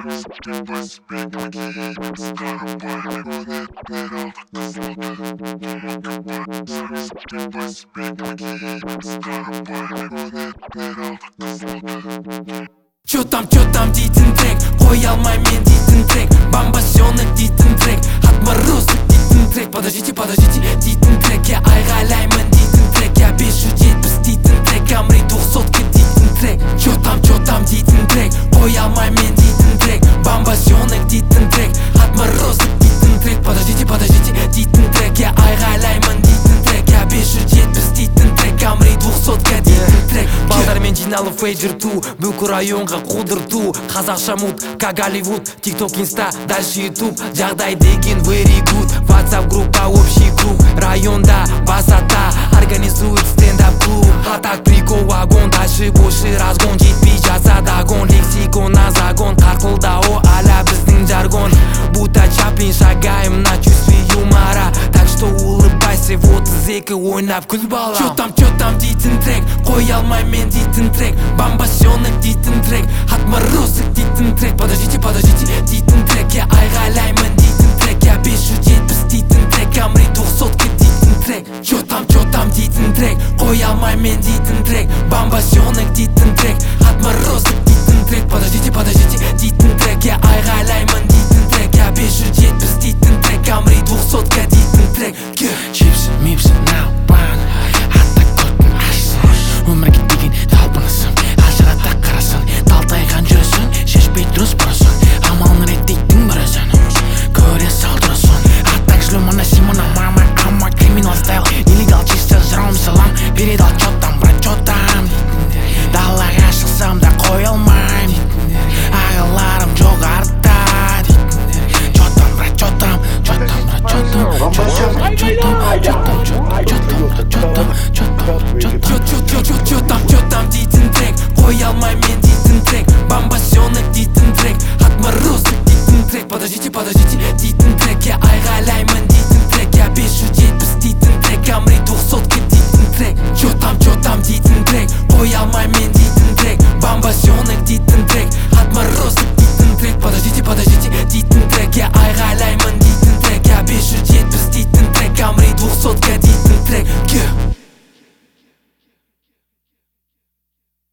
Чё там дейтін трек, қой алмаймен дейтін трек, бомбасёнок дейтін трек, отморозок дейтін трек. Подождите, дейтін трек, я айғайлаймын дейтін трек, я 570 дейтін трек, Camry 200-ка дейтін трек. Чё там дейтін трек, қой алмаймен дейтін трек, бомбасёнок дейтін трек, отморозок дейтін трек. Подождите, дейтін трек, я айғайлаймын дейтін трек, я 570 дейтін трек, Camry 200-ка дейтін трек. Балдармен жиналып фейджер ту, бүкіл районға қудырту, қазақша мут, как Голливуд, тикток, инста, дальше ютуб, жағдай деген very good, WhatsApp группа, общий круг, районда басата, организует стендап клуб, а так прикол вагон, дальше больше разгон, жетпей жатса дагон, лексикон на загон, қарқылдауы аля біздің жаргон, будто Чаплин, шагаем на чувстве юмора, так что улыбайся, вот зекі ойнап күл бала. Чё там дейтін трек, қой алмаймен дейтін трек, бомбасёнок дейтін трек, отморозок дейтін